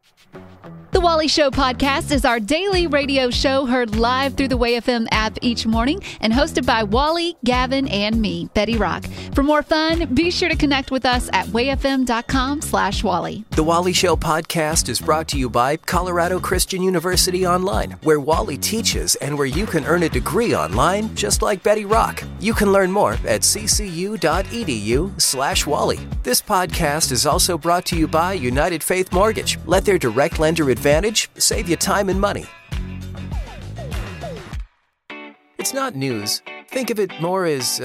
The Wally Show podcast is our daily radio show heard live through the Way FM app each morning and hosted by Wally, Gavin, and me, Betty Rock. For more fun, be sure to connect with us at wayfm.com/Wally. The Wally Show podcast is brought to you by Colorado Christian University Online, where Wally teaches and where you can earn a degree online just like Betty Rock. You can learn more at ccu.edu/Wally. This podcast is also brought to you by United Faith Mortgage. Let their direct lender advantage save you time and money. It's not news. Think of it more as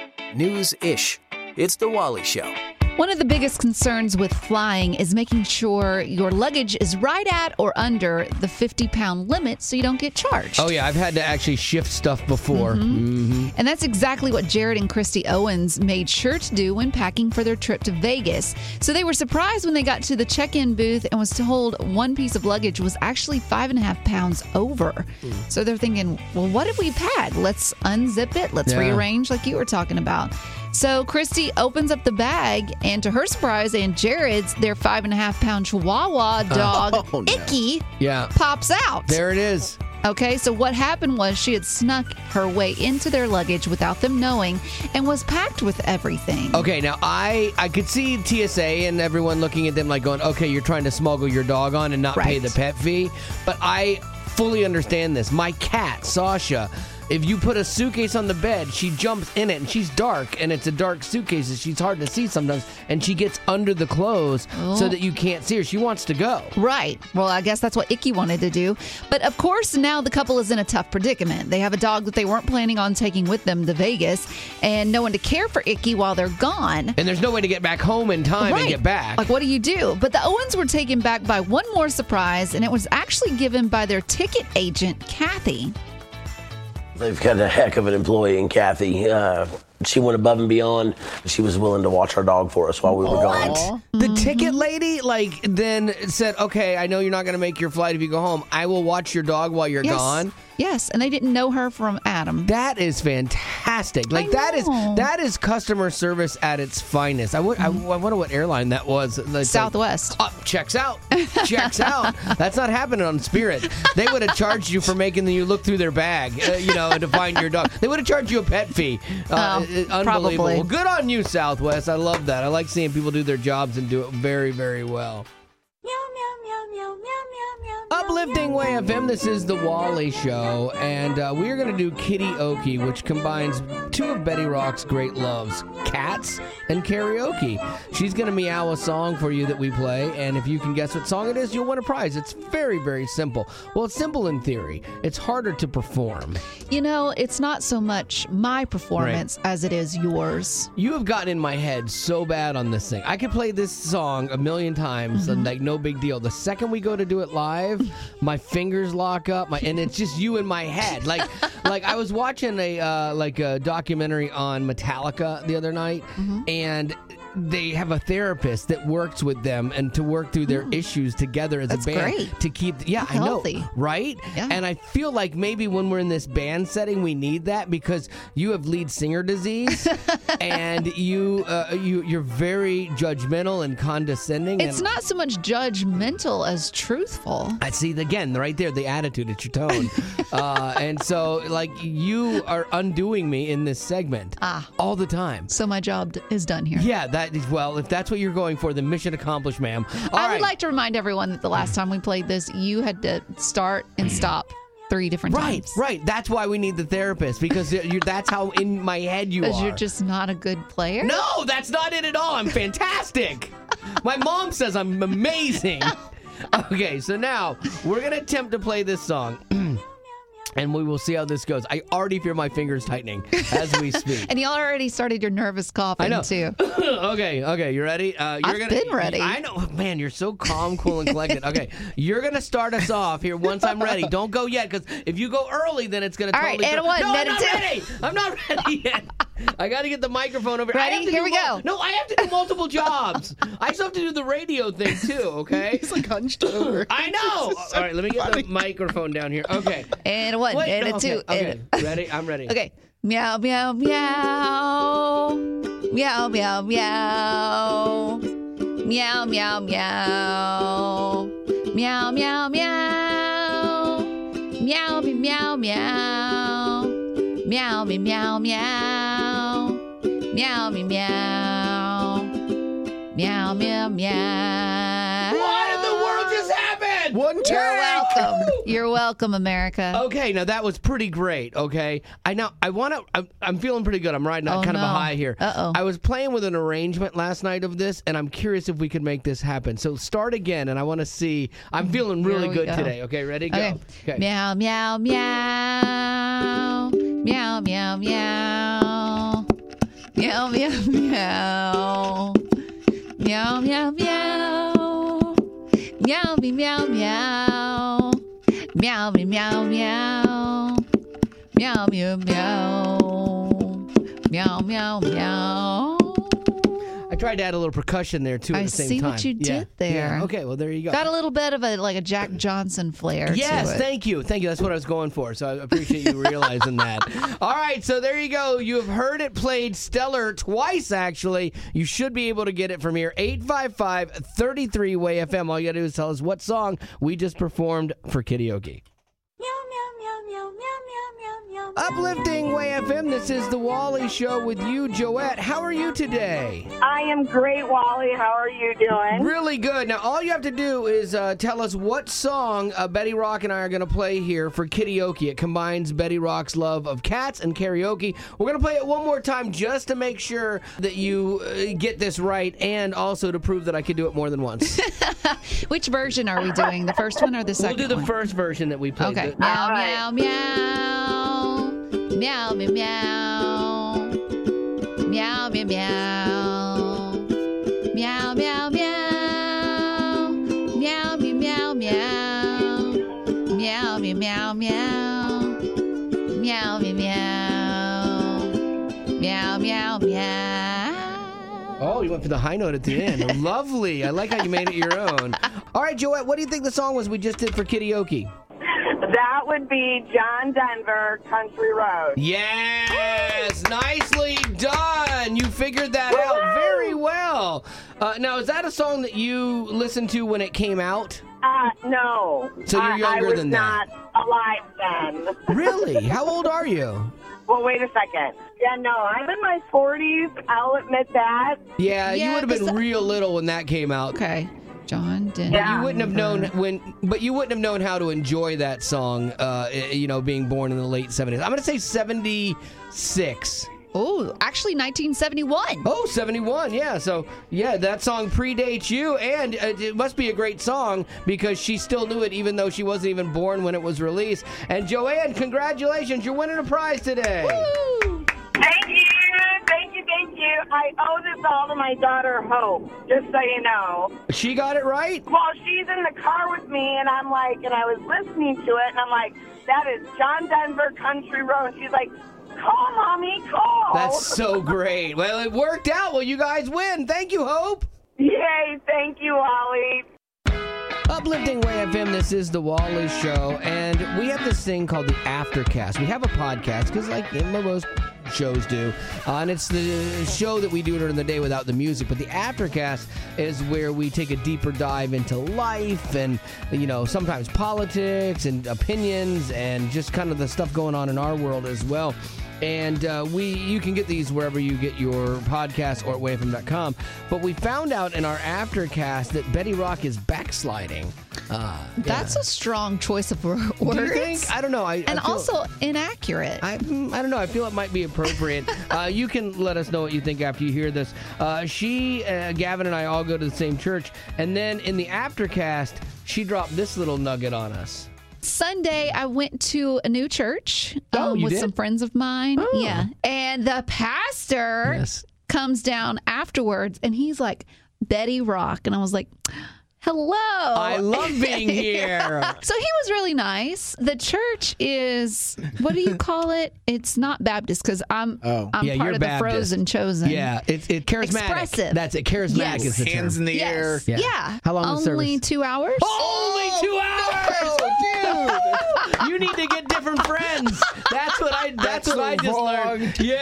news-ish. It's The Wally Show. One of the biggest concerns with flying is making sure your luggage is right at or under the 50-pound limit so you don't get charged. Oh, yeah. I've had to actually shift stuff before. And that's exactly what Jared and Christy Owens made sure to do when packing for their trip to Vegas. So they were surprised when they got to the check-in booth and was told one piece of luggage was actually 5.5 pounds over. So they're thinking, well, what did we pack? Let's unzip it. Let's rearrange like you were talking about. So Christy opens up the bag, and to her surprise and Jared's, their 5.5-pound Chihuahua dog, Icky, pops out. There it is. Okay, so what happened was she had snuck her way into their luggage without them knowing and was packed with everything. Okay, now I could see TSA and everyone looking at them like going, okay, you're trying to smuggle your dog on and not pay the pet fee. But I fully understand this. My cat, Sasha, if you put a suitcase on the bed, she jumps in it, and she's dark, and it's a dark suitcase, and she's hard to see sometimes, and she gets under the clothes so that you can't see her. She wants to go. Right. Well, I guess that's what Icky wanted to do. But, of course, now the couple is in a tough predicament. They have a dog that they weren't planning on taking with them to Vegas, and no one to care for Icky while they're gone. And there's no way to get back home in time and get back. Like, what do you do? But the Owens were taken back by one more surprise, and it was actually given by their ticket agent, Kathy. They've got a heck of an employee in Kathy. She went above and beyond. She was willing to watch our dog for us while we were gone. The ticket lady, then said, okay, I know you're not going to make your flight if you go home. I will watch your dog while you're gone. Yes, and they didn't know her from Adam. That is fantastic. Like that is customer service at its finest. I wonder what airline that was. Southwest. Checks out. Checks out. That's not happening on Spirit. They would have charged you for making you look through their bag, to find your dog. They would have charged you a pet fee. Unbelievable. Probably. Well, good on you, Southwest. I love that. I like seeing people do their jobs and do it very, very well. Uplifting Way FM, this is the Wally Show, and we are going to do Kitty Oki, which combines two of Betty Rock's great loves, cats and karaoke. She's going to meow a song for you that we play, and if you can guess what song it is, you'll win a prize. It's very, very simple. Well, it's simple in theory. It's harder to perform. It's not so much my performance as it is yours. You have gotten in my head so bad on this thing. I could play this song a million times, and no big deal. The second we go to do it live, my fingers lock up, and it's just you in my head. Like I was watching a documentary on Metallica the other night, and they have a therapist that works with them and to work through their issues together as a band. Great. To keep healthy. I know, right? Yeah. And I feel like maybe when we're in this band setting, we need that because you have lead singer disease, and you're very judgmental and condescending. It's not so much judgmental as truthful. I see again right there the attitude, it's your tone, and so you are undoing me in this segment all the time. So my job is done here. Yeah. If that's what you're going for, then mission accomplished, ma'am. I would like to remind everyone that the last time we played this, you had to start and stop 3 different times. Right. That's why we need the therapist, because that's how in my head you are. Because you're just not a good player? No, that's not it at all. I'm fantastic. My mom says I'm amazing. Okay, so now we're going to attempt to play this song. And we will see how this goes. I already feel my fingers tightening as we speak. And y'all already started your nervous coughing, I know. too. Okay, you ready? I've been ready. I know. Man, you're so calm, cool, and collected. Okay, you're going to start us off here once I'm ready. Don't go yet, because if you go early, then it's going to totally... All right, and 1, no, and I'm not 2. ready. I'm not ready yet. I got to get the microphone over. Ready? Here we go. No, I have to do multiple jobs. I still have to do the radio thing, too, okay? He's hunched over. I know. All right, let me get the microphone down here. Okay. And 1, and 2. Okay. Ready? I'm ready. Okay. Meow, meow, meow. Meow, meow, meow. Meow, meow, meow. Meow, meow, meow. Meow, meow, meow. Meow, meow, meow. Meow, meow. Meow, meow, meow. What in the world just happened? One You're take. welcome. You're welcome, America. Okay, now that was pretty great. Okay, I'm feeling pretty good. I'm riding on kind of a high here. Uh-oh. I was playing with an arrangement last night of this, and I'm curious if we could make this happen. So start again, and I want to see. I'm feeling really we good go. today. Okay, ready? Go. Okay. Meow, meow, meow. Meow, meow, meow. Meow, meow, meow. Meow, meow, meow. Meow, meow, meow. Meow, meow, meow. Meow, meow, meow. Meow, meow, meow. I tried to add a little percussion there too at I the same see time. what you Yeah, did there. Yeah. Okay, well there you go. Got a little bit of a Jack Johnson flair Yes, to it. thank you. That's what I was going for. So I appreciate you realizing that. All right, so there you go. You have heard it played stellar twice, actually. You should be able to get it from here. 855-33-WAY-FM. All you got to do is tell us what song we just performed for karaoke. Uplifting Way FM. This is the Wally Show with you, Joette. How are you today? I am great, Wally. How are you doing? Really good. Now, all you have to do is tell us what song Betty Rock and I are going to play here for karaoke. It combines Betty Rock's love of cats and karaoke. We're going to play it one more time just to make sure that you get this right and also to prove that I could do it more than once. Which version are we doing? The first one or the second We'll do the one? first version that we played. Okay. The- Meow, All meow, right. meow. Meow, meow, meow. Meow, meow, meow. Meow, meow, meow. Meow, meow, meow, meow. Meow, meow, meow, meow. Meow, meow, meow. Meow, meow, meow. Oh, you went for the high note at the end. Lovely. I like how you made it your own. All right, Joette, what do you think the song was we just did for karaoke? That would be John Denver, Country Road. Yes! Nicely done! You figured that out very well. Now, is that a song that you listened to when it came out? No. So you're younger than that. I was not alive then. Really? How old are you? Well, wait a second. Yeah, no, I'm in my 40s. I'll admit that. Yeah, you Yeah, would have been this- real little when that came out. Okay. John Denver. Yeah. You wouldn't have known but you wouldn't have known how to enjoy that song, being born in the late 70s. I'm going to say 76. Oh, actually 1971. Oh, 71, yeah. So, yeah, that song predates you, and it must be a great song because she still knew it even though she wasn't even born when it was released. And Joanne, congratulations. You're winning a prize today. Woo! Thank you. Thank you. Thank you. I owe this all to my daughter, Hope, just so you know. She got it right? Well, she's in the car with me, and I was listening to it, and I'm like, that is John Denver, Country Road. And she's like, call, Mommy, call. That's so great. Well, it worked out. Well, you guys win. Thank you, Hope. Yay, thank you, Wally. Uplifting Way FM, this is the Wally Show, and we have this thing called the Aftercast. We have a podcast, because like most shows do, and it's the show that we do during the day without the music, but the Aftercast is where we take a deeper dive into life and, sometimes politics and opinions and just kind of the stuff going on in our world as well. And you can get these wherever you get your podcasts or at wayfm.com. But we found out in our Aftercast that Betty Rock is backsliding. That's a strong choice of words. Do you think? I don't know. I feel, Also inaccurate. I don't know. I feel it might be appropriate. You can let us know what you think after you hear this. Gavin and I all go to the same church. And then in the Aftercast, she dropped this little nugget on us. Sunday, I went to a new church You with did? some friends of mine. Oh. Yeah. And the pastor Yes. comes down afterwards and he's like, Betty Rock. And I was like, hello. I love being here. So he was really nice. The church is, what do you call it? It's not Baptist because I'm Yeah, part you're of the Baptist. Frozen Chosen. Yeah, it's charismatic. Expressive. That's it. Charismatic Yes. is the term. Hands in the air. Yes. Yeah. Yeah. How long was the Only service? 2 hours. Only 2 hours, dude. You need to get different friends. That's what I just wrong. learned. Yeah.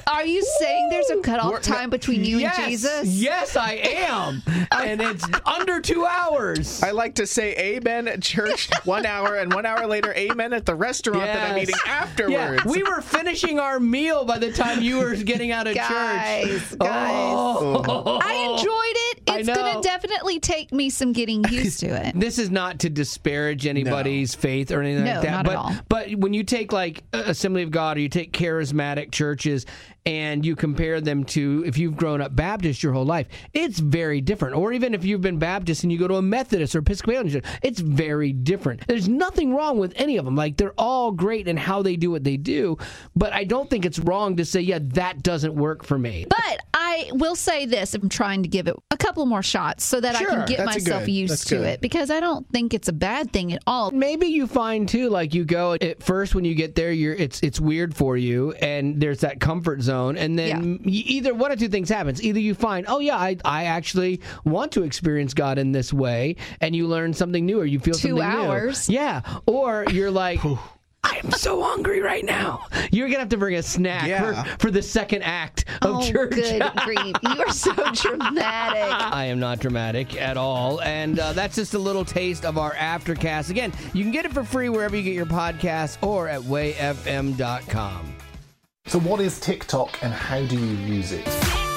Are you saying there's a cutoff time between you and Jesus? Yes, I am. And it's under 2 hours. I like to say amen at church 1 hour, and 1 hour later, amen at the restaurant that I'm eating afterwards. Yeah, we were finishing our meal by the time you were getting out of church. Guys. Oh. I enjoyed it. It's going to definitely take me some getting used to it. This is not to disparage anybody's faith or anything like that. Not at all. But when you take like Assembly of God or you take charismatic churches and you compare them to if you've grown up Baptist your whole life, it's very different. Or even if you've been Baptist and you go to a Methodist or Episcopalian church, it's very different. There's nothing wrong with any of them. Like, they're all great in how they do what they do. But I don't think it's wrong to say, yeah, that doesn't work for me. But I will say this, I'm trying to give it a couple more shots so that I can get myself used to it, because I don't think it's a bad thing at all. Maybe you find too, like, you go at first when you get there, it's weird for you, and there's that comfort zone, and then either one or two things happens. Either you find, oh yeah, I actually want to experience God in this way, and you learn something new, or you feel something new. 2 hours. Yeah, or you're like, I am so hungry right now. You're going to have to bring a snack for the second act of church. Good grief. You are so dramatic. I am not dramatic at all. And that's just a little taste of our Aftercast. Again, you can get it for free wherever you get your podcasts or at wayfm.com. So what is TikTok and how do you use it?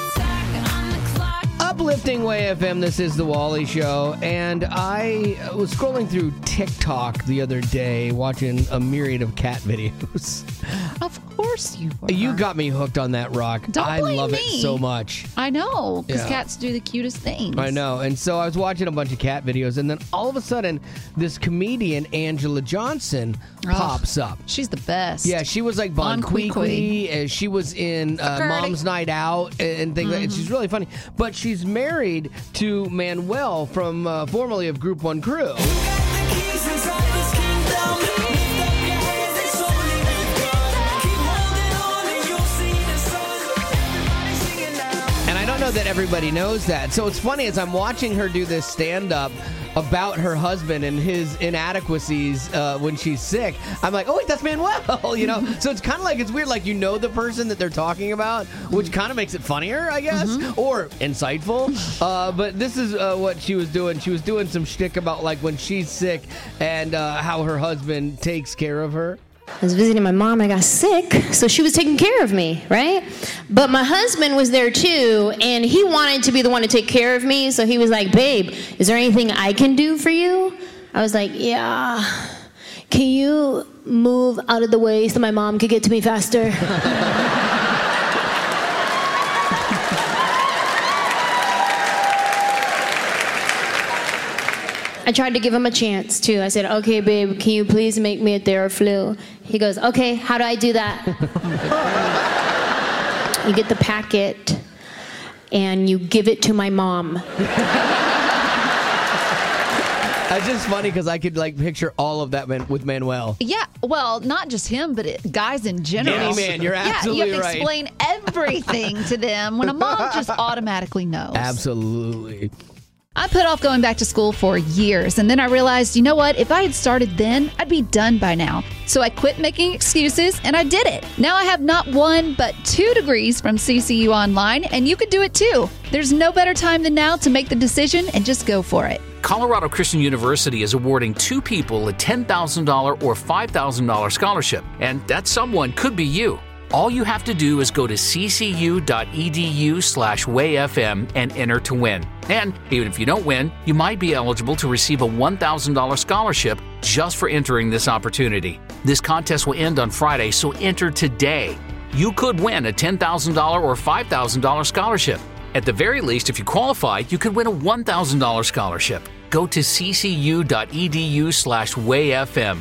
Uplifting Way FM, this is The Wally Show, and I was scrolling through TikTok the other day watching a myriad of cat videos. Of course you were. You got me hooked on that, Rock. Don't blame love me. it so much. I know, because cats do the cutest things. I know, and so I was watching a bunch of cat videos, and then all of a sudden, this comedian, Angela Johnson, pops up. She's the best. Yeah, she was like Bon Qui. She was in Mom's Night Out and things like that. She's really funny. But she's married to Manuel from formerly of Group One Crew. I don't know that everybody knows that. So it's funny, as I'm watching her do this stand-up about her husband and his inadequacies when she's sick, I'm like, oh, wait, that's Manuel, you know? So it's kind of like, it's weird, like, you know the person that they're talking about, which kind of makes it funnier, I guess, or insightful. But this is what she was doing. She was doing some shtick about, like, when she's sick and how her husband takes care of her. I was visiting my mom. I got sick, so she was taking care of me, right? But my husband was there too, and he wanted to be the one to take care of me, so he was like, babe, is there anything I can do for you? I was like, yeah. Can you move out of the way so my mom could get to me faster? I tried to give him a chance, too. I said, okay, babe, can you please make me a Theraflu? He goes, okay, how do I do that? You get the packet, and you give it to my mom. It's just funny because I could, like, picture all of that with Manuel. Yeah, well, not just him, but guys in general. Any man, you're absolutely right. You have to explain everything to them when a mom just automatically knows. Absolutely. I put off going back to school for years, and then I realized, you know what? If I had started then, I'd be done by now. So I quit making excuses, and I did it. Now I have not 1, but 2 degrees from CCU Online, and you could do it too. There's no better time than now to make the decision and just go for it. Colorado Christian University is awarding 2 people a $10,000 or $5,000 scholarship, and that someone could be you. All you have to do is go to ccu.edu/wayfm and enter to win. And even if you don't win, you might be eligible to receive a $1,000 scholarship just for entering this opportunity. This contest will end on Friday, so enter today. You could win a $10,000 or $5,000 scholarship. At the very least, if you qualify, you could win a $1,000 scholarship. Go to ccu.edu/wayfm.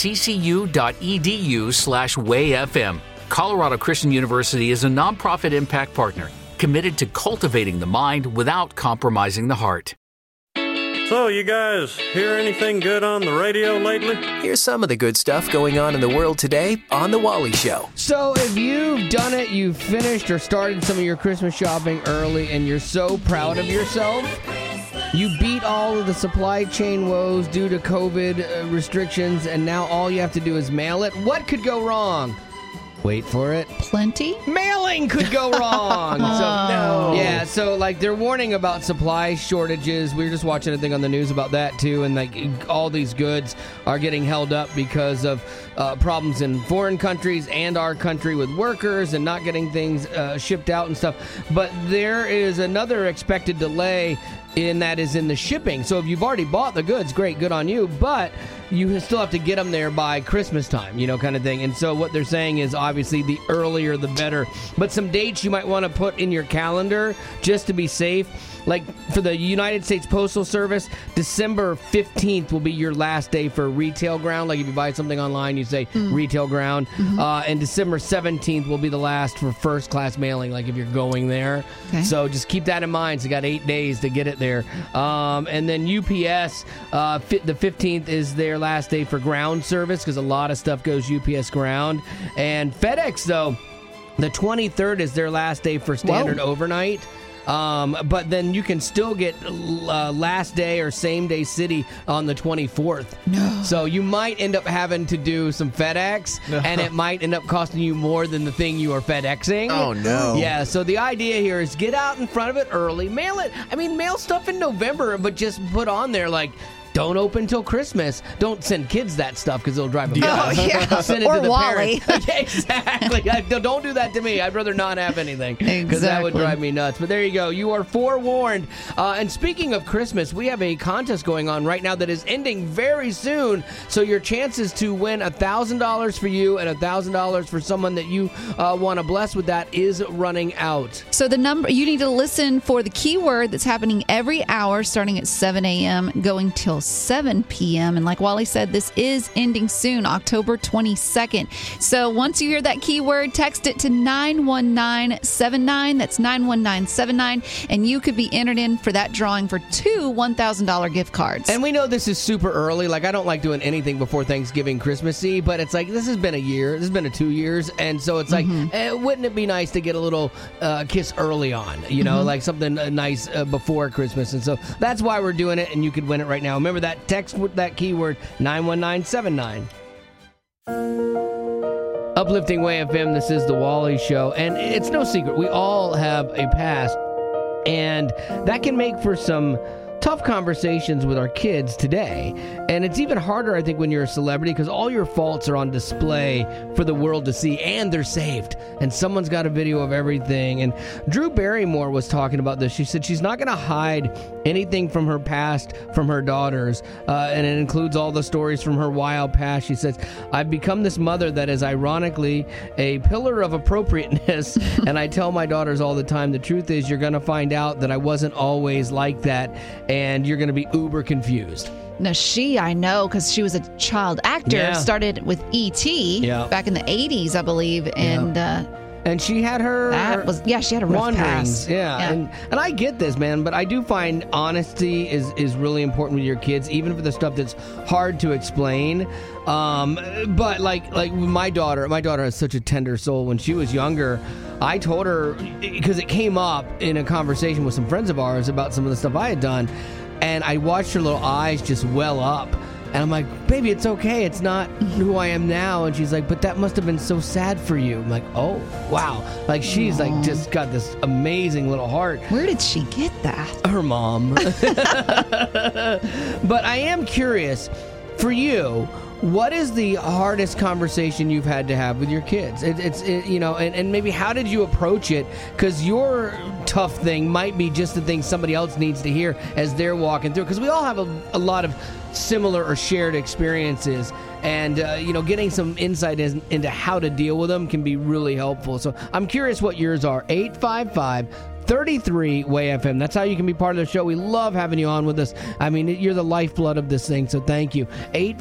ccu.edu/wayfm. Colorado Christian University is a nonprofit impact partner committed to cultivating the mind without compromising the heart. So, you guys hear anything good on the radio lately? Here's some of the good stuff going on in the world today on The Wally Show. So if you've done it, you've finished or started some of your Christmas shopping early, and you're so proud of yourself, you beat all of the supply chain woes due to COVID restrictions, and now all you have to do is mail it. What could go wrong? Wait for it. Plenty? Mailing could go wrong. No. Yeah, so like they're warning about supply shortages. We were just watching a thing on the news about that too, and like all these goods are getting held up because of problems in foreign countries and our country with workers and not getting things shipped out and stuff. But there is another expected delay in that is in the shipping. So if you've already bought the goods, great, good on you, but you still have to get them there by Christmas time, kind of thing. And so what they're saying is obviously the earlier the better. But some dates you might want to put in your calendar just to be safe. Like for the United States Postal Service, December 15th will be your last day for retail ground. Like if you buy something online, you say retail ground. And December 17th will be the last for first class mailing, like if you're going there. Okay. So just keep that in mind. So you got 8 days to get it there. And then UPS, the 15th is their last day for ground service because a lot of stuff goes UPS ground. And FedEx, though, the 23rd is their last day for standard overnight. But then you can still get last day or same day city on the 24th. No. So you might end up having to do some FedEx, and it might end up costing you more than the thing you are FedExing. Oh, no. Yeah, so the idea here is get out in front of it early. Mail it. I mean, mail stuff in November, but just put on there like, don't open till Christmas. Don't send kids that stuff because it'll drive them nuts. Oh, yeah. Send it or to the Wally. parents. Yeah, exactly. Don't do that to me. I'd rather not have anything because that would drive me nuts. But there you go. You are forewarned. And speaking of Christmas, we have a contest going on right now that is ending very soon. So your chances to win $1,000 for you and $1,000 for someone that you want to bless with that is running out. So the number, you need to listen for the keyword that's happening every hour starting at 7 a.m. going till 7 p.m. And like Wally said, this is ending soon, October 22nd. So once you hear that keyword, text it to 91979. That's 91979. And you could be entered in for that drawing for 2 $1,000 gift cards. And we know this is super early. Like, I don't like doing anything before Thanksgiving, Christmas Eve, but it's like, this has been a year. This has been 2 years. And so it's like, wouldn't it be nice to get a little kiss early on, like something nice before Christmas. And so that's why we're doing it. And you could win it right now. Remember that text with that keyword 91979. Uplifting Way FM, this is the Wally Show, and it's no secret we all have a past, and that can make for some tough conversations with our kids today. And it's even harder, I think, when you're a celebrity because all your faults are on display for the world to see, and they're saved. And someone's got a video of everything. And Drew Barrymore was talking about this. She said she's not going to hide anything from her past from her daughters. And it includes all the stories from her wild past. She says, I've become this mother that is ironically a pillar of appropriateness. And I tell my daughters all the time, the truth is you're going to find out that I wasn't always like that. And you're going to be uber confused. Now, I know, because she was a child actor, started with E.T. Back in the 80s, I believe, and she had her... she had a rough past. Yeah. And I get this, man, but I do find honesty is really important with your kids, even for the stuff that's hard to explain. But like my daughter has such a tender soul. When she was younger, I told her, because it came up in a conversation with some friends of ours about some of the stuff I had done, and I watched her little eyes just well up. And I'm like, baby, it's okay. It's not who I am now. And she's like, but that must have been so sad for you. I'm like, oh, wow. Like, she's like just got this amazing little heart. Where did she get that? Her mom. But I am curious, for you, what is the hardest conversation you've had to have with your kids? And maybe how did you approach it? Because your tough thing might be just the thing somebody else needs to hear as they're walking through. Because we all have a lot of similar or shared experiences. And, getting some insight into how to deal with them can be really helpful. So I'm curious what yours are. 855-33-WAY-FM. That's how you can be part of the show. We love having you on with us. I mean, you're the lifeblood of this thing, so thank you.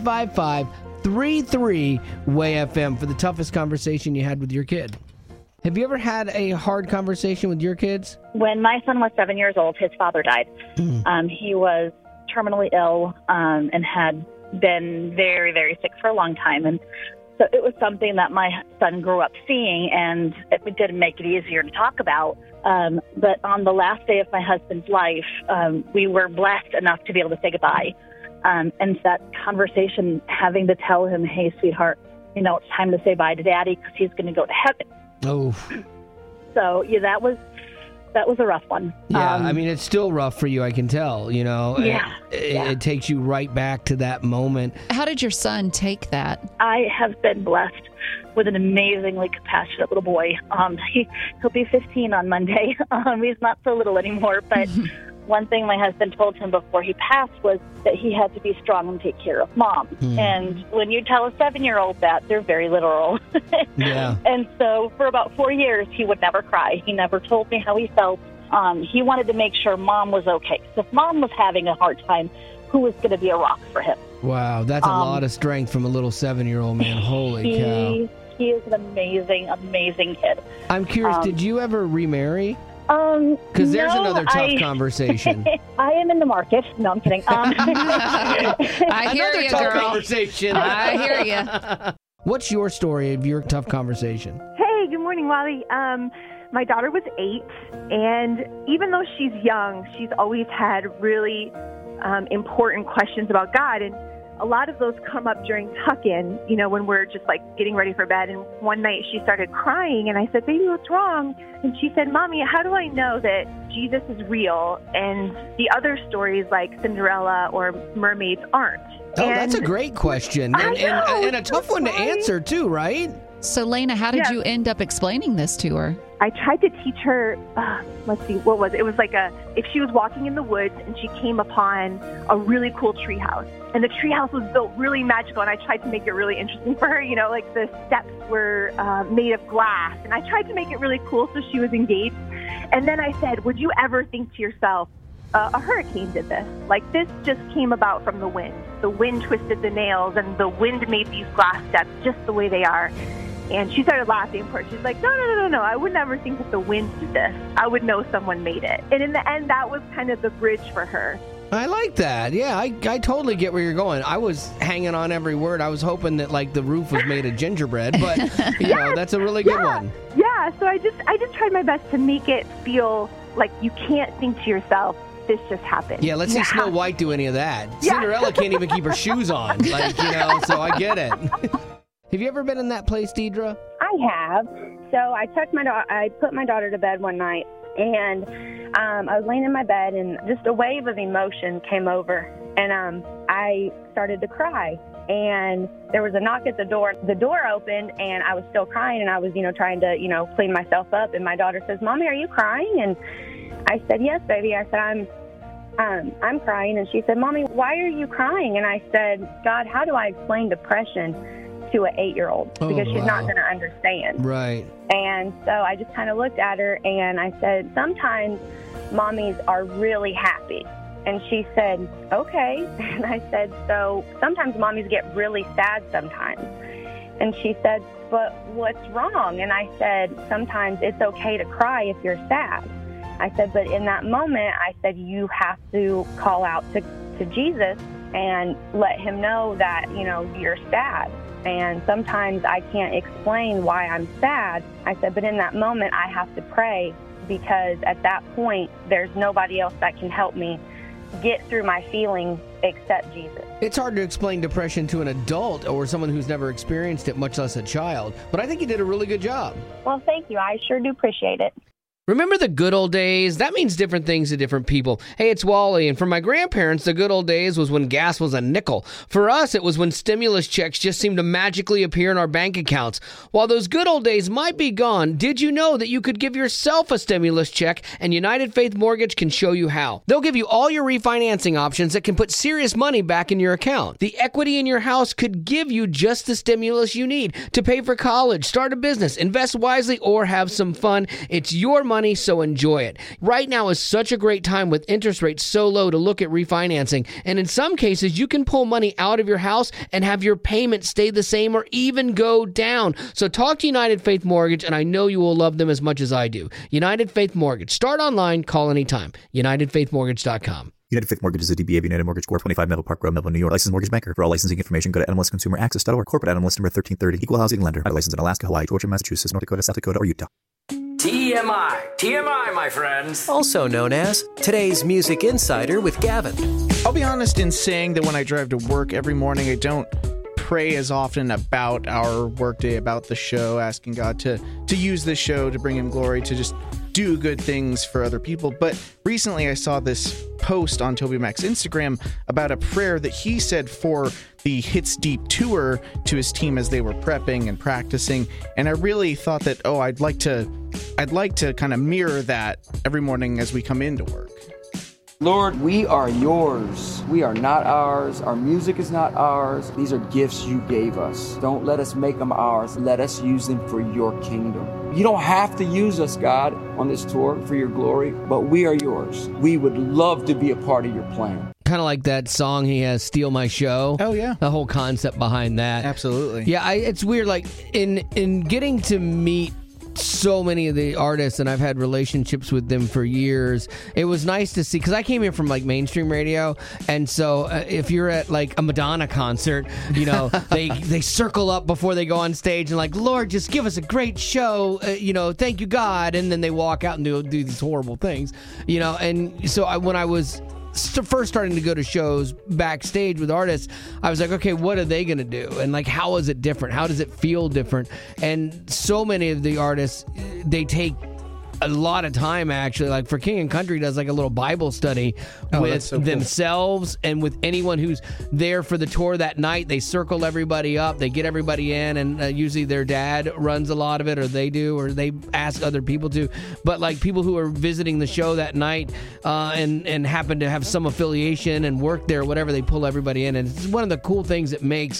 855-33-WAY-FM for the toughest conversation you had with your kid. Have you ever had a hard conversation with your kids? When my son was 7 years old, his father died. He was terminally ill and had been very, very sick for a long time. And so it was something that my son grew up seeing, and it didn't make it easier to talk about. But on the last day of my husband's life, we were blessed enough to be able to say goodbye. And that conversation, having to tell him, hey, sweetheart, it's time to say bye to Daddy because he's going to go to heaven. Oh. So, yeah, that was a rough one. Yeah, I mean, it's still rough for you, I can tell, Yeah. It takes you right back to that moment. How did your son take that? I have been blessed with an amazingly compassionate little boy. He'll be 15 on Monday. He's not so little anymore, but one thing my husband told him before he passed was that he had to be strong and take care of Mom. And when you tell a 7-year-old that, they're very literal. Yeah. And so for about 4 years, he would never cry. He never told me how he felt. He wanted to make sure Mom was okay. So if Mom was having a hard time, who was going to be a rock for him? Wow, that's a lot of strength from a little 7-year-old man. Holy cow. He is an amazing, amazing kid. I'm curious, did you ever remarry? Because there's another tough conversation. I am in the market. No, I'm kidding. I hear another you, tough girl. conversation. I hear you. What's your story of your tough conversation? Hey, good morning, Wally. My daughter was 8, and even though she's young, she's always had really important questions about God, and a lot of those come up during tuck-in, when we're just like getting ready for bed. And one night she started crying, and I said, "Baby, what's wrong?" And she said, "Mommy, how do I know that Jesus is real and the other stories like Cinderella or mermaids aren't?" Oh, that's a great question. And a tough one to answer too, right? So, Lena, how did you end up explaining this to her? I tried to teach her, let's see, what was it? It was like if she was walking in the woods and she came upon a really cool treehouse, and the treehouse was built really magical, and I tried to make it really interesting for her, like the steps were made of glass, and I tried to make it really cool so she was engaged. And then I said, would you ever think to yourself, a hurricane did this? Like, this just came about from the wind. The wind twisted the nails, and the wind made these glass steps just the way they are. And she started laughing for it. She's like, no, I would never think that the wind did this. I would know someone made it. And in the end, that was kind of the bridge for her. I like that. Yeah, I totally get where you're going. I was hanging on every word. I was hoping that, like, the roof was made of gingerbread, but, that's a really good one. Yeah, so I just tried my best to make it feel like you can't think to yourself, this just happened. Yeah, let's see Snow White do any of that. Cinderella can't even keep her shoes on, so I get it. Have you ever been in that place, Deidre? I have. So I put my daughter to bed one night, and I was laying in my bed, and just a wave of emotion came over, and I started to cry. And there was a knock at the door. The door opened, and I was still crying, and I was, trying to, clean myself up. And my daughter says, "Mommy, are you crying?" And I said, "Yes, baby." I said, I'm crying. And she said, "Mommy, why are you crying?" And I said, "God, how do I explain depression to an 8-year-old, because she's not going to understand." Right. And so I just kind of looked at her and I said, "Sometimes mommies are really happy." And she said, "Okay." And I said, "So sometimes mommies get really sad sometimes." And she said, "But what's wrong?" And I said, "Sometimes it's okay to cry if you're sad." I said, "But in that moment," I said, "you have to call out to Jesus and let him know that, you're sad. And sometimes I can't explain why I'm sad." I said, "But in that moment, I have to pray, because at that point, there's nobody else that can help me get through my feelings except Jesus." It's hard to explain depression to an adult or someone who's never experienced it, much less a child. But I think you did a really good job. Well, thank you. I sure do appreciate it. Remember the good old days? That means different things to different people. Hey, it's Wally, and for my grandparents, the good old days was when gas was a nickel. For us, it was when stimulus checks just seemed to magically appear in our bank accounts. While those good old days might be gone, did you know that you could give yourself a stimulus check, and United Faith Mortgage can show you how? They'll give you all your refinancing options that can put serious money back in your account. The equity in your house could give you just the stimulus you need to pay for college, start a business, invest wisely, or have some fun. It's your money, so enjoy it. Right now is such a great time with interest rates so low to look at refinancing. And in some cases, you can pull money out of your house and have your payment stay the same or even go down. So talk to United Faith Mortgage, and I know you will love them as much as I do. United Faith Mortgage. Start online, call anytime. UnitedFaithMortgage.com. United Faith Mortgage is a DBA of United Mortgage Corp. 25 Melville Park Road, Melville, New York. Licensed mortgage banker. For all licensing information, go to NMLSConsumerAccess.org. Corporate NMLS number 1330. Equal housing lender. Licensed in Alaska, Hawaii, Georgia, Massachusetts, North Dakota, South Dakota, or Utah. TMI, my friends. Also known as Today's Music Insider with Gavin. I'll be honest in saying that when I drive to work every morning, I don't pray as often about our workday, about the show, asking God to use this show to bring him glory, to just do good things for other people. But recently I saw this post on TobyMac's Instagram about a prayer that he said for the Hits Deep tour to his team as they were prepping and practicing. And I really thought that, I'd like to kind of mirror that every morning as we come into work. Lord, we are yours. We are not ours. Our music is not ours. These are gifts you gave us. Don't let us make them ours. Let us use them for your kingdom. You don't have to use us, God, on this tour for your glory, but we are yours. We would love to be a part of your plan. Kind of like that song he has, Steal My Show. Oh, yeah. The whole concept behind that. Absolutely. Yeah, it's weird. Like, in getting to meet so many of the artists, and I've had relationships with them for years, it was nice to see, because I came here from like mainstream radio, and so if you're at like a Madonna concert, you know, they circle up before they go on stage and like, Lord, just give us a great show, thank you God, and then they walk out and do these horrible things, and so when I was first starting to go to shows backstage with artists, I was like, okay, what are they going to do? And like, how is it different? How does it feel different? And so many of the artists, they take a lot of time, actually. Like for King and Country does like a little Bible study with so cool. themselves and with anyone who's there for the tour that night. They circle everybody up, they get everybody in, and usually their dad runs a lot of it, or they do, or they ask other people to. But like people who are visiting the show that night and happen to have some affiliation and work there, whatever, they pull everybody in. And it's one of the cool things that makes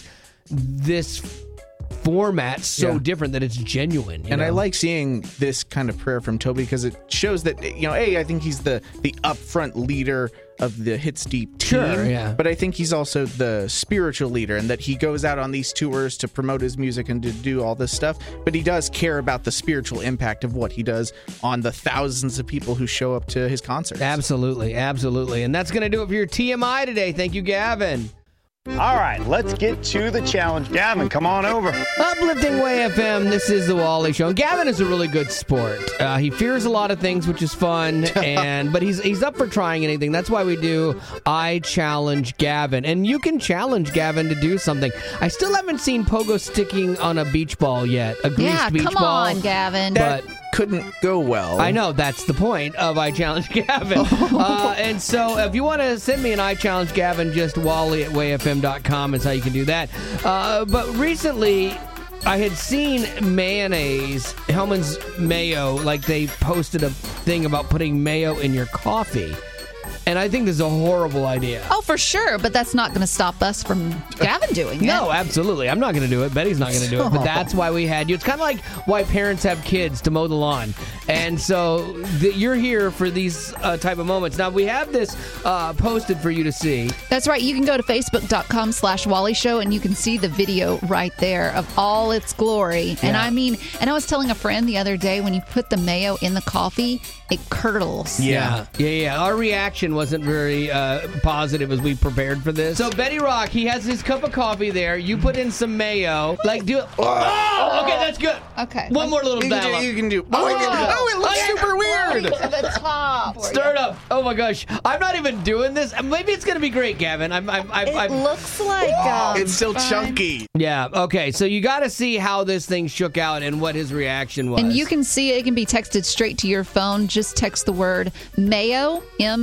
this format so different, that it's genuine. And I like seeing this kind of prayer from Toby, because it shows that, I think he's the upfront leader of the Hits Deep team. Sure, yeah. But I think he's also the spiritual leader, and that he goes out on these tours to promote his music and to do all this stuff. But he does care about the spiritual impact of what he does on the thousands of people who show up to his concerts. Absolutely, absolutely. And that's going to do it for your TMI today. Thank you, Gavin. All right, let's get to the challenge. Gavin, come on over. Uplifting Way FM, this is the Wally Show. And Gavin is a really good sport. He fears a lot of things, which is fun, but he's up for trying anything. That's why we do I Challenge Gavin. And you can challenge Gavin to do something. I still haven't seen pogo sticking on a beach ball yet, a greased beach ball. Come on, Gavin. That couldn't go well. I know, that's the point of I Challenge Gavin. And so if you want to send me an I Challenge Gavin, just wally@wayfm.com is how you can do that. But recently, I had seen mayonnaise, Hellman's Mayo, like they posted a thing about putting mayo in your coffee. And I think this is a horrible idea. Oh, for sure. But that's not going to stop us from Gavin doing it. No, absolutely. I'm not going to do it. Betty's not going to do it. But that's why we had you. It's kind of like why parents have kids, to mow the lawn. And so you're here for these type of moments. Now, we have this posted for you to see. That's right. You can go to facebook.com/Wally Show, and you can see the video right there of all its glory. Yeah. And I was telling a friend the other day, when you put the mayo in the coffee, it curdles. Yeah. Our reaction wasn't very positive as we prepared for this. So Betty Rock, he has his cup of coffee there. You put in some mayo. Like, do it. Oh, okay, that's good. Okay. One more little You dab. can do. It looks super weird. To the top. Stir it up. Oh my gosh. I'm not even doing this. Maybe it's going to be great, Gavin. It looks like it's still chunky. Yeah. Okay. So you got to see how this thing shook out and what his reaction was. And you can see it can be texted straight to your phone. Just text the word MAYO,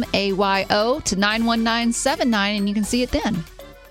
MAYO, to 91979, and you can see it then.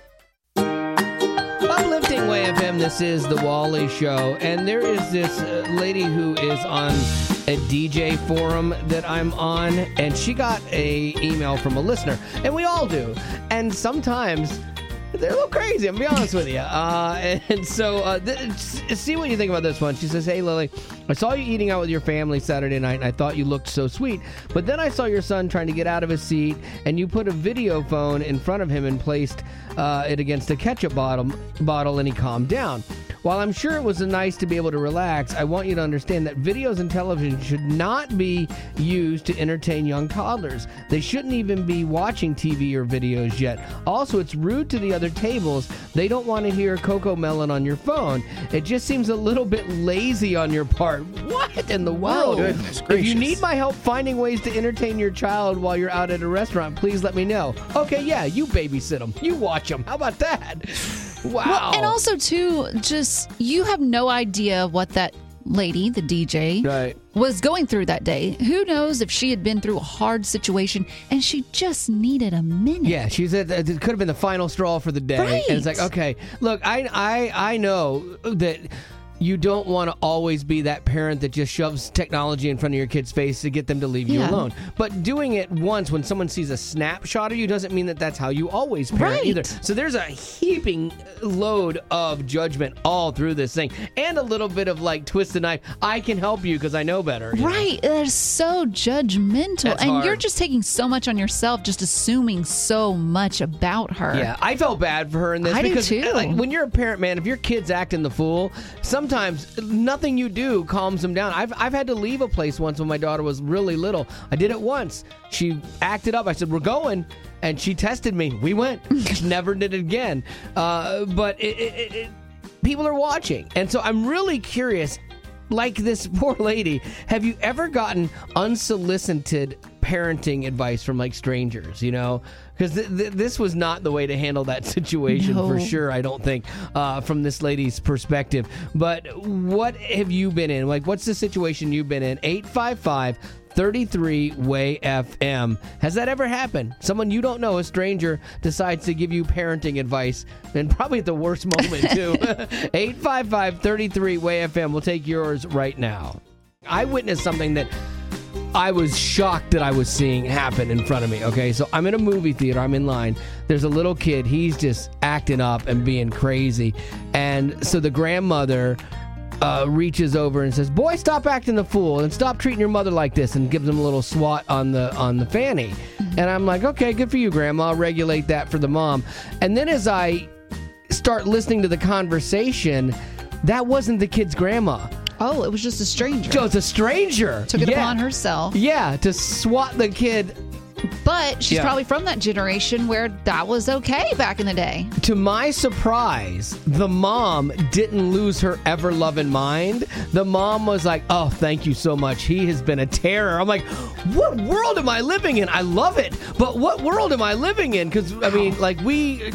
Uplifting Way FM, this is the Wally Show, and there is this lady who is on a DJ forum that I'm on, and she got a email from a listener, and we all do, and sometimes they're a little crazy, I'm going to be honest with you. And so see what you think about this one. She says, "Hey, Lily, I saw you eating out with your family Saturday night, and I thought you looked so sweet. But then I saw your son trying to get out of his seat, and you put a video phone in front of him and placed it against a ketchup bottle, and he calmed down. While I'm sure it was nice to be able to relax, I want you to understand that videos and television should not be used to entertain young toddlers. They shouldn't even be watching TV or videos yet. Also, it's rude to the other tables. They don't want to hear Coco Melon on your phone. It just seems a little bit lazy on your part." What in the world? Goodness If gracious. you need my help finding ways to entertain your child while you're out at a restaurant, please let me know. Okay, yeah, you babysit them. You watch them. How about that? Wow. Well, and also, too, just you have no idea what that lady, the DJ, was going through that day. Who knows if she had been through a hard situation and she just needed a minute. Yeah, she said that it could have been the final straw for the day. Right. And it's like, okay, look, I know that you don't want to always be that parent that just shoves technology in front of your kid's face to get them to leave you alone. But doing it once when someone sees a snapshot of you doesn't mean that that's how you always parent either. So there's a heaping load of judgment all through this thing. And a little bit of like twist the knife. I can help you because I know better. you know? Right. They're so judgmental. That's and hard. you're just taking so much on yourself, just assuming so much about her. Yeah, I felt bad for her in this I do because too. like, when you're a parent, man, if your kid's acting the fool, sometimes nothing you do calms them down. I've had to leave a place once when my daughter was really little. I did it once. She acted up. I said, we're going. And she tested me. We went. Never did it again. But people are watching. And so I'm really curious, like this poor lady, have you ever gotten unsolicited parenting advice from like strangers, you know? Because this was not the way to handle that situation for sure, I don't think, from this lady's perspective. But what have you been in? Like, what's the situation you've been in? 855-33-WAY-FM. Has that ever happened? Someone you don't know, a stranger, decides to give you parenting advice, and probably at the worst moment, too. 855-33-WAY-FM. We'll take yours right now. I witnessed something that I was shocked that I was seeing happen in front of me. Okay, so I'm in a movie theater. I'm in line. There's a little kid. He's just acting up and being crazy. And so the grandmother reaches over and says, "Boy, stop acting the fool and stop treating your mother like this," and gives him a little swat on the fanny. And I'm like, okay, good for you, Grandma. I'll regulate that for the mom. And then as I start listening to the conversation, that wasn't the kid's grandma. Oh, it was just a stranger. So it's a stranger. Took it upon herself. Yeah, to swat the kid. But she's probably from that generation where that was okay back in the day. To my surprise, the mom didn't lose her ever-loving mind. The mom was like, "Oh, thank you so much. He has been a terror." I'm like, what world am I living in? I love it. But what world am I living in? Because, I mean, we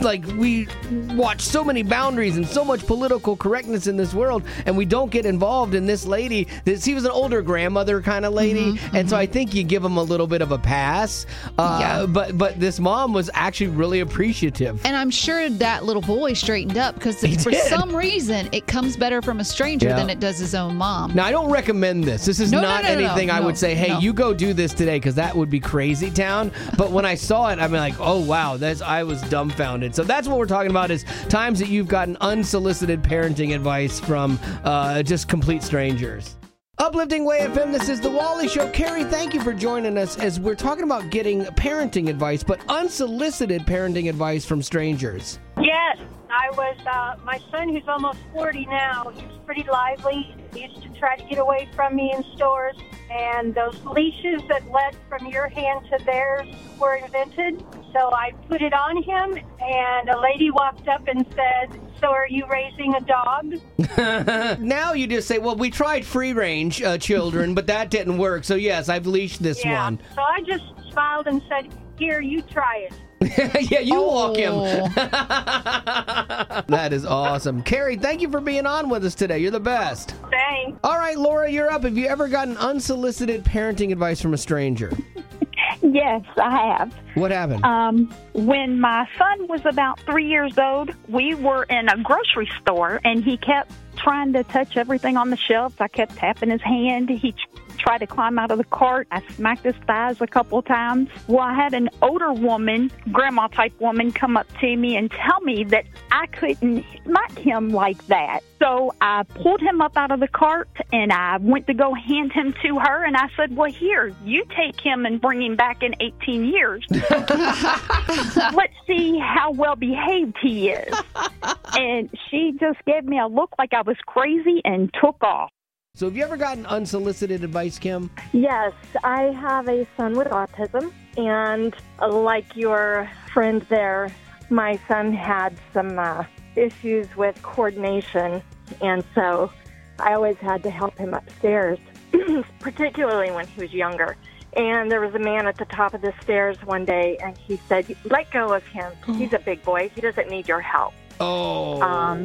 watch so many boundaries and so much political correctness in this world, and we don't get involved in this lady. She was an older grandmother kind of lady, and so I think you give them a little bit of a pass. But this mom was actually really appreciative. And I'm sure that little boy straightened up because for some reason it comes better from a stranger than it does his own mom. Now, I don't recommend this. This is not anything I would say, hey, you go do this today, because that would be crazy town. But when I saw it, I'm like, oh, wow, I was dumbfounded. So that's what we're talking about, is times that you've gotten unsolicited parenting advice from just complete strangers. Uplifting Way FM, this is The Wally Show. Carrie, thank you for joining us as we're talking about getting parenting advice, but unsolicited parenting advice from strangers. Yes, I was, my son, who's almost 40 now, he's pretty lively. He used to try to get away from me in stores, and those leashes that led from your hand to theirs were invented. So I put it on him, and a lady walked up and said, "So are you raising a dog?" Now you just say, well, we tried free-range children, but that didn't work. So, yes, I've leashed this one. So I just smiled and said, "Here, you try it." Yeah, you walk him. That is awesome. Carrie, thank you for being on with us today. You're the best. Thanks. All right, Laura, you're up. Have you ever gotten unsolicited parenting advice from a stranger? Yes, I have. What happened? When my son was about 3 years old, we were in a grocery store, and he kept trying to touch everything on the shelves. I kept tapping his hand. He tried to climb out of the cart. I smacked his thighs a couple of times. Well, I had an older woman, grandma-type woman, come up to me and tell me that I couldn't smack him like that. So I pulled him up out of the cart, and I went to go hand him to her, and I said, "Well, here, you take him and bring him back in 18 years. Let's see how well-behaved he is." And she just gave me a look like I was crazy and took off. So have you ever gotten unsolicited advice, Kim? Yes, I have a son with autism, and like your friend there, my son had some issues with coordination, and so I always had to help him upstairs, particularly when he was younger. And there was a man at the top of the stairs one day, and he said, "Let go of him. He's a big boy. He doesn't need your help." Oh.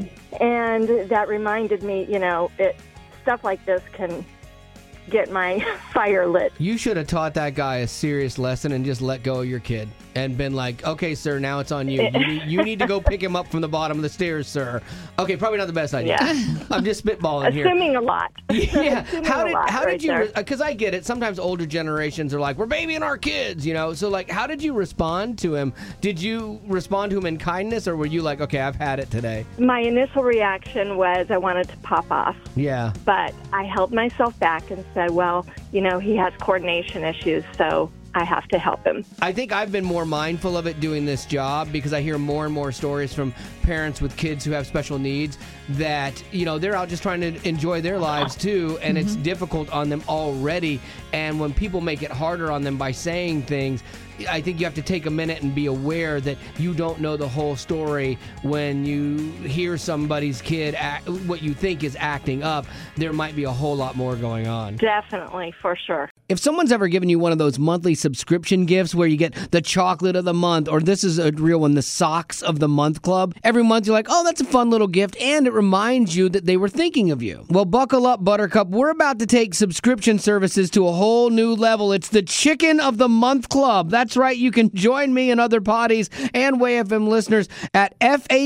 And that reminded me, stuff like this can get my fire lit. You should have taught that guy a serious lesson and just let go of your kid and been like, okay, sir, now it's on you. You need to go pick him up from the bottom of the stairs, sir. Okay, probably not the best idea. Yeah. I'm just spitballing here. Assuming a lot. Yeah. How did you, there. because I get it. Sometimes older generations are like, we're babying our kids, So, like, how did you respond to him? Did you respond to him in kindness, or were you like, okay, I've had it today? My initial reaction was I wanted to pop off. Yeah. But I held myself back and said, well, he has coordination issues, so I have to help him. I think I've been more mindful of it doing this job because I hear more and more stories from parents with kids who have special needs that, they're out just trying to enjoy their lives too, and it's difficult on them already. And when people make it harder on them by saying things, I think you have to take a minute and be aware that you don't know the whole story when you hear somebody's kid what you think is acting up. There might be a whole lot more going on. Definitely, for sure. If someone's ever given you one of those monthly subscription gifts where you get the chocolate of the month, or this is a real one, the socks of the month club, every month you're like, oh, that's a fun little gift, and it reminds you that they were thinking of you. Well, buckle up, Buttercup. We're about to take subscription services to a whole new level. It's the Chicken of the Month Club. That's right. You can join me and other potties and WayFM listeners at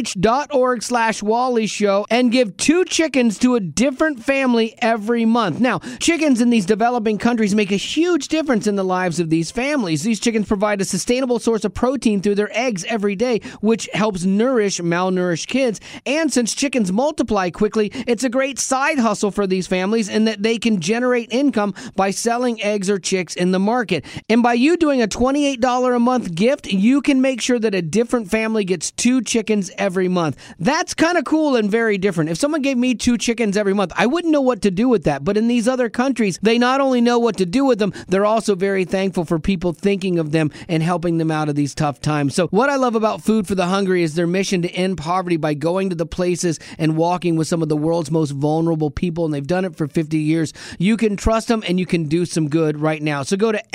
fh.org/Wally Show and give 2 chickens to a different family every month. Now, chickens in these developing countries make a huge difference in the lives of these families. These chickens provide a sustainable source of protein through their eggs every day, which helps nourish malnourished kids. And since chickens multiply quickly, it's a great side hustle for these families in that they can generate income by selling eggs or chicks in the market. And by you doing a $28 a month gift, you can make sure that a different family gets 2 chickens every month. That's kind of cool and very different. If someone gave me 2 chickens every month, I wouldn't know what to do with that. But in these other countries, they not only know what to do with them, they're also very thankful for people thinking of them and helping them out of these tough times. So what I love about Food for the Hungry is their mission to end poverty by going to the places and walking with some of the world's most vulnerable people, and they've done it for 50 years. You can trust them, and you can do some good right now. So go to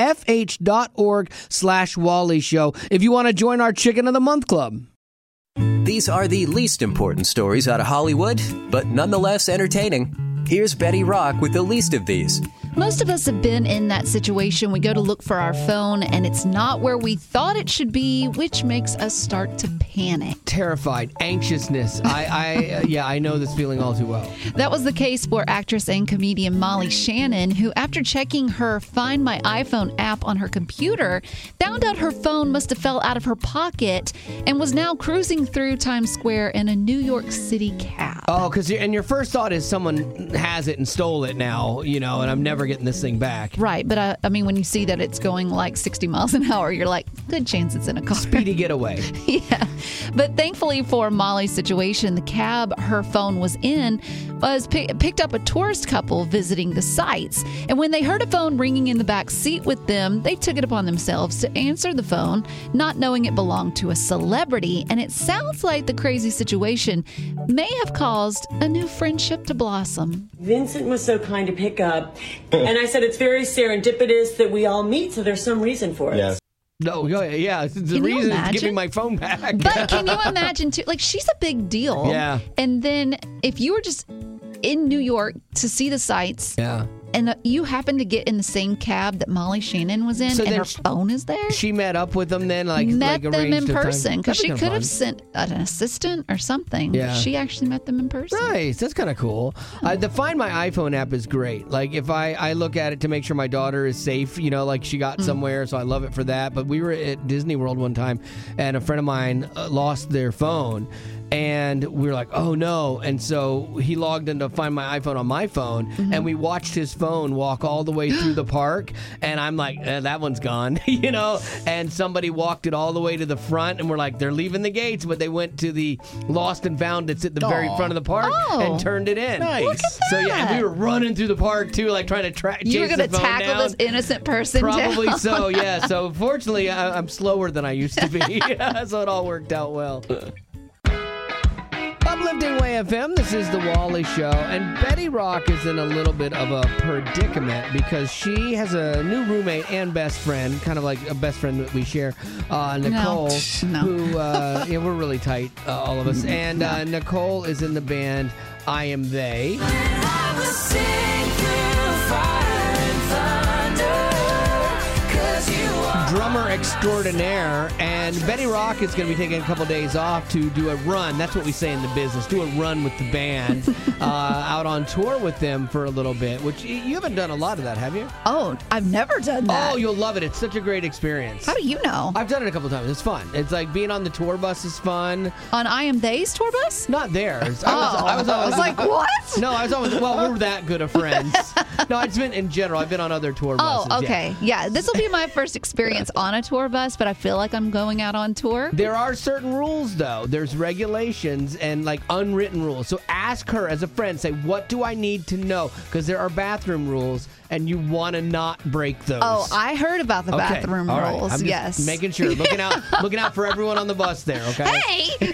fh.org/Wally Show if you want to join our Chicken of the Month Club. These are the least important stories out of Hollywood, but nonetheless entertaining. Here's Betty Rock with the least of these. Most of us have been in that situation. We go to look for our phone, and it's not where we thought it should be, which makes us start to panic. Terrified, anxiousness. I know this feeling all too well. That was the case for actress and comedian Molly Shannon, who, after checking her Find My iPhone app on her computer, found out her phone must have fell out of her pocket and was now cruising through Times Square in a New York City cab. Oh, because your first thought is someone has it and stole it now, and I'm never getting this thing back. Right, but I mean, when you see that it's going like 60 miles an hour, you're like, good chance it's in a car. Speedy getaway. Yeah. But thankfully for Molly's situation, the cab her phone was in picked up a tourist couple visiting the sites. And when they heard a phone ringing in the back seat with them, they took it upon themselves to answer the phone, not knowing it belonged to a celebrity. And it sounds like the crazy situation may have caused a new friendship to blossom. Vincent was so kind to pick up, and I said it's very serendipitous that we all meet, so there's some reason for it. Yes. No, yeah, the reason is giving my phone back. But can you imagine, too? Like, she's a big deal. Yeah. And then if you were just in New York to see the sights. Yeah. And you happen to get in the same cab that Molly Shannon was in, and her phone is there? She met up with them then? Met them in arranged a time? person, because she That'd be could kinda have fun. sent an assistant or something. Yeah. She actually met them in person. Nice. That's kind of cool. The Find My iPhone app is great. Like, if I look at it to make sure my daughter is safe, like she got somewhere, so I love it for that. But we were at Disney World one time, and a friend of mine lost their phone. And we were like, oh no. And so he logged in to Find My iPhone on my phone, and we watched his phone walk all the way through the park. And I'm like, that one's gone, And somebody walked it all the way to the front, and we're like, they're leaving the gates, but they went to the Lost and Found that's at the very front of the park and turned it in. Nice. Look at that. So yeah, and we were running through the park too, like trying to track. You were going to tackle this innocent person Probably down. so, yeah. So fortunately, I'm slower than I used to be, so it all worked out well. Connecting Way FM, this is the Wally Show, and Betty Rock is in a little bit of a predicament because she has a new roommate and best friend, kind of like a best friend that we share, Nicole, who, we're really tight, all of us, and Nicole is in the band I Am They. Drummer extraordinaire, and Betty Rock is going to be taking a couple days off to do a run. That's what we say in the business, do a run with the band, out on tour with them for a little bit, which you haven't done a lot of that, have you? Oh, I've never done that. Oh, you'll love it. It's such a great experience. How do you know? I've done it a couple times. It's fun. It's like being on the tour bus is fun. On I Am They's tour bus? Not theirs. I was like, what? No, I was always, well, we're that good of friends. No, it's been in general. I've been on other tour buses. Oh, okay. Yeah, this will be my first experience on a tour bus, but I feel like I'm going out on tour. There are certain rules, though. There's regulations and like unwritten rules. So ask her as a friend, say, what do I need to know? Because there are bathroom rules, and you want to not break those. Oh, I heard about the bathroom all right. rules. I'm just yes. making sure. Looking out for everyone on the bus there, okay? Hey!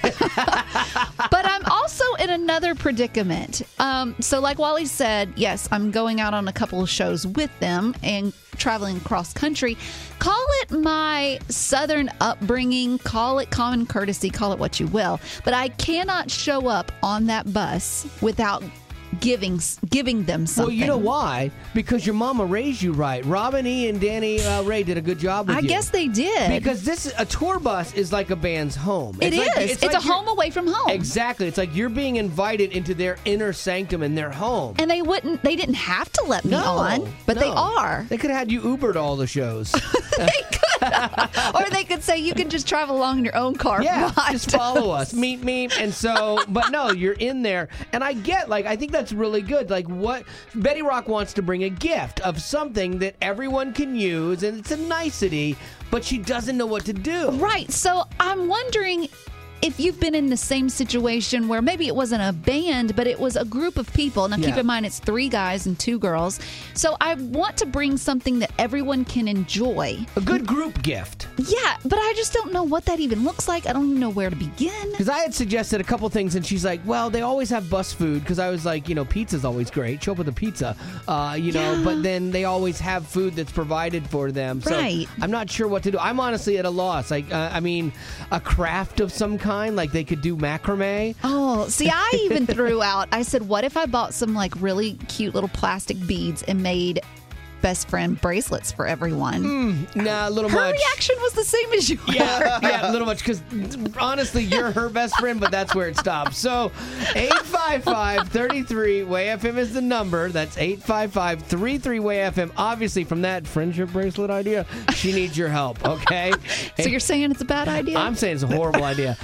But I'm also in another predicament. So like Wally said, yes, I'm going out on a couple of shows with them and traveling cross country. Call it my Southern upbringing, call it common courtesy, call it what you will. But I cannot show up on that bus without giving them something. Well, you know why? Because your mama raised you right. Robin E. and Danny Ray did a good job with you. I guess they did. Because a tour bus is like a band's home. It's like a home away from home. Exactly. It's like you're being invited into their inner sanctum in their home. And they didn't have to let me on, but they are. They could have had you Ubered all the shows. They could. Or they could say you can just travel along in your own car. Yeah, just follow us. Meet me. And so, but no, you're in there. And I think that's really good. Like what Betty Rock wants to bring a gift of something that everyone can use, and it's a nicety, but she doesn't know what to do. Right. So I'm wondering if you've been in the same situation where maybe it wasn't a band, but it was a group of people. Now, keep in mind, it's 3 guys and 2 girls. So I want to bring something that everyone can enjoy. A good group gift. Yeah, but I just don't know what that even looks like. I don't even know where to begin. Because I had suggested a couple things, and she's like, well, they always have bus food. Because I was like, pizza's always great. Show up with a pizza, but then they always have food that's provided for them. So right. I'm not sure what to do. I'm honestly at a loss. Like, a craft of some kind. Like they could do macrame. Oh, see, I even threw out, I said, what if I bought some like really cute little plastic beads and made best friend bracelets for everyone? Nah, a little her much. Her reaction was the same as yours. Yeah, a little much, because honestly, you're her best friend, but that's where it stops. So 855-33-WAY-FM is the number. That's 855-33-WAY-FM. Obviously, from that friendship bracelet idea, she needs your help, okay? So you're saying it's a bad idea? I'm saying it's a horrible idea.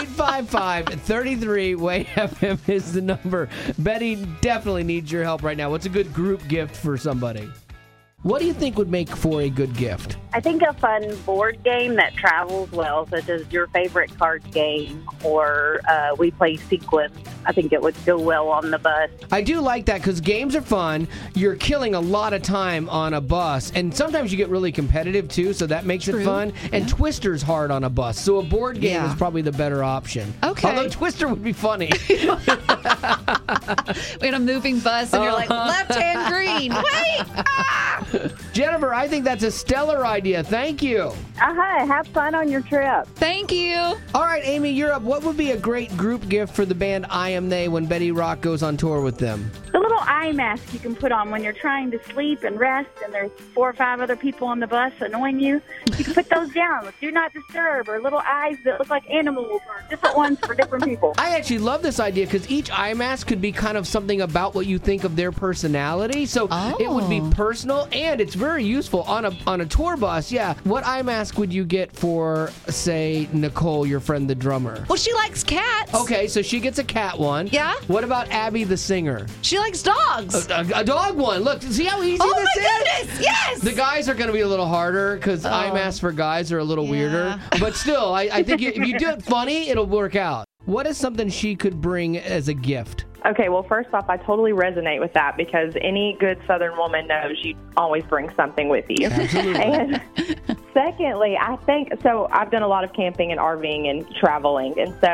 855-33-WAY-FM is the number. Betty definitely needs your help right now. What's a good group gift for somebody? What do you think would make for a good gift? I think a fun board game that travels well, such as your favorite card game, or we play Sequence. I think it would go well on the bus. I do like that because games are fun. You're killing a lot of time on a bus, and sometimes you get really competitive too, so that makes it fun. And Twister's hard on a bus, so a board game is probably the better option. Okay. Although Twister would be funny. We had a moving bus, and you're like, left hand green. Wait! Ah! Jennifer, I think that's a stellar idea. Thank you. Hi, have fun on your trip. Thank you. All right, Amy, you're up. What would be a great group gift for the band I Am They when Betty Rock goes on tour with them? The little eye mask you can put on when you're trying to sleep and rest and there's 4 or 5 other people on the bus annoying you. You can put those down with Do Not Disturb or little eyes that look like animals or different ones for different people. I actually love this idea because each eye mask could be kind of something about what you think of their personality. So it would be personal and it's very useful on a tour bus. Yeah. What eye mask would you get for, say, Nicole, your friend, the drummer? Well, she likes cats. Okay, so she gets a cat one. Yeah. What about Abby, the singer? She likes dogs. A dog one. Look, see how easy this is? Oh, my goodness, yes! The guys are going to be a little harder because eye masks for guys are a little weirder. But still, I think if you do it funny, it'll work out. What is something she could bring as a gift? Okay, well, first off, I totally resonate with that because any good Southern woman knows you always bring something with you. Absolutely. And secondly, I think, so I've done a lot of camping and RVing and traveling, and so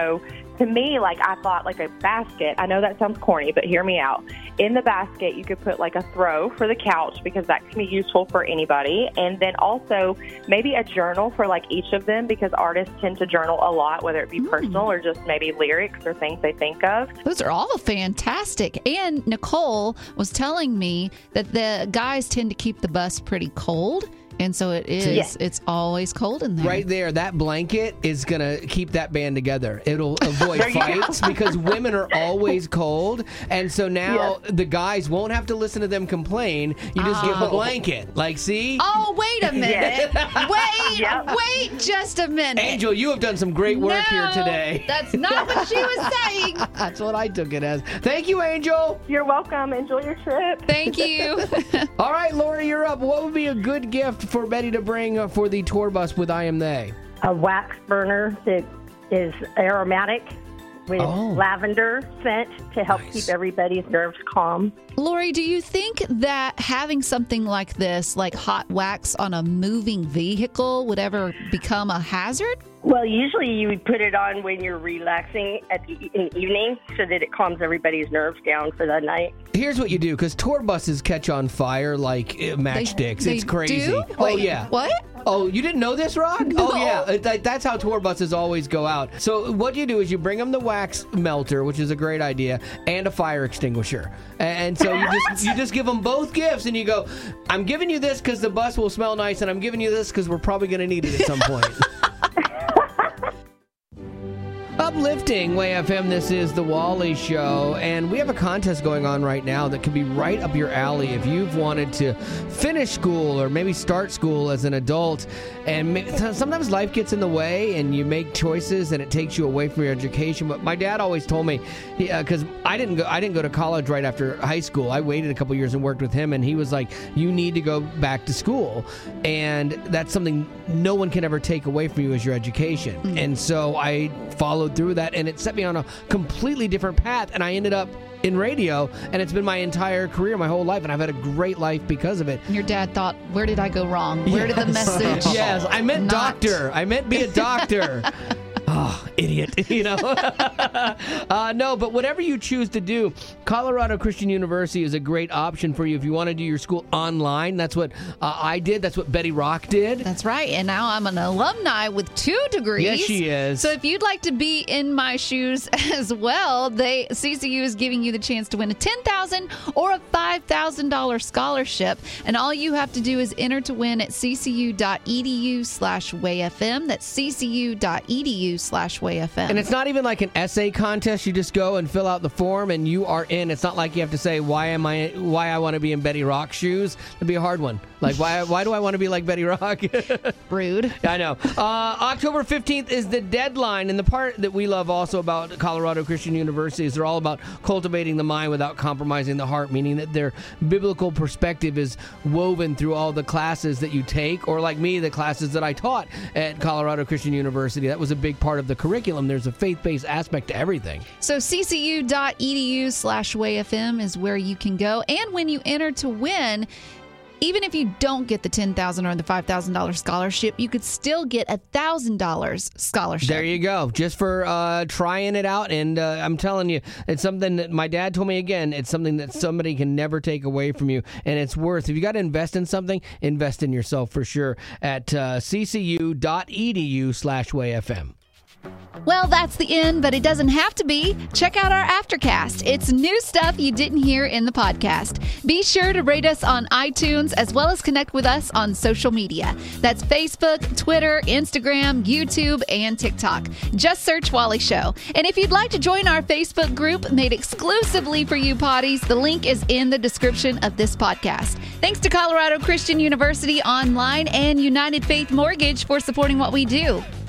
to me, like, I thought like a basket. I know that sounds corny, but hear me out. In the basket, you could put like a throw for the couch because that can be useful for anybody. And then also maybe a journal for like each of them because artists tend to journal a lot, whether it be personal or just maybe lyrics or things they think of. Those are all fantastic. And Nicole was telling me that the guys tend to keep the bus pretty cold. And so it is. Yes. It's always cold in there. Right there, that blanket is going to keep that band together. It'll avoid fights because women are always cold. And so now the guys won't have to listen to them complain. You just give them a blanket. Like, see? Oh, wait a minute. Wait just a minute. Angel, you have done some great work here today. That's not what she was saying. That's what I took it as. Thank you, Angel. You're welcome. Enjoy your trip. Thank you. All right, Lori, you're up. What would be a good gift for Betty to bring for the tour bus with I Am They? A wax burner that is aromatic with lavender scent to help keep everybody's nerves calm. Lori, do you think that having something like this, like hot wax on a moving vehicle, would ever become a hazard? Well, usually you would put it on when you're relaxing in the evening so that it calms everybody's nerves down for the night. Here's what you do, because tour buses catch on fire like matchsticks. They It's crazy. do? Oh, Wait, yeah. What? Oh, you didn't know this, Rock? No. Oh, yeah. That's how tour buses always go out. So what you do is you bring them the wax melter, which is a great idea, and a fire extinguisher. And so you just give them both gifts, and you go, I'm giving you this because the bus will smell nice, and I'm giving you this because we're probably going to need it at some point. Uplifting Way FM, this is The Wally Show, and we have a contest going on right now that could be right up your alley if you've wanted to finish school or maybe start school as an adult, and sometimes life gets in the way and you make choices and it takes you away from your education. But my dad always told me, because I didn't go to college right after high school. I waited a couple years and worked with him, and he was like, you need to go back to school, and that's something no one can ever take away from you as your education. And so I followed through that, and it set me on a completely different path, and I ended up in radio, and it's been my entire career, my whole life, and I've had a great life because of it. Your dad thought, where did I go wrong? Where did the message? Yes, I meant doctor. I meant be a doctor. Oh, idiot, you know. No, but whatever you choose to do, Colorado Christian University is a great option for you if you want to do your school online. That's what I did. That's what Betty Rock did. That's right. And now I'm an alumni with 2 degrees. Yes, she is. So if you'd like to be in my shoes as well, CCU is giving you the chance to win a $10,000 or a $5,000 scholarship. And all you have to do is enter to win at ccu.edu/wayfm. That's ccu.edu/wayfm. And it's not even like an essay contest. You just go and fill out the form and you are in. It's not like you have to say why I want to be in Betty Rock's shoes. It'd be a hard one. Like why do I want to be like Betty Rock? Rude. I know. October 15th is the deadline, and the part that we love also about Colorado Christian University is they're all about cultivating the mind without compromising the heart, meaning that their biblical perspective is woven through all the classes that you take, or like me, the classes that I taught at Colorado Christian University. That was a big part of the curriculum. There's a faith-based aspect to everything. So ccu.edu/wayfm is where you can go. And when you enter to win, even if you don't get the $10,000 or the $5,000 scholarship, you could still get a $1,000 scholarship. There you go. Just for trying it out. And I'm telling you, it's something that my dad told me again. It's something that somebody can never take away from you. And it's worth, if you got to invest in something, invest in yourself for sure at ccu.edu/wayfm. Well, that's the end, but it doesn't have to be. Check out our Aftercast. It's new stuff you didn't hear in the podcast. Be sure to rate us on iTunes as well as connect with us on social media. That's Facebook, Twitter, Instagram, YouTube, and TikTok. Just search Wally Show. And if you'd like to join our Facebook group made exclusively for you potties, the link is in the description of this podcast. Thanks to Colorado Christian University Online and United Faith Mortgage for supporting what we do.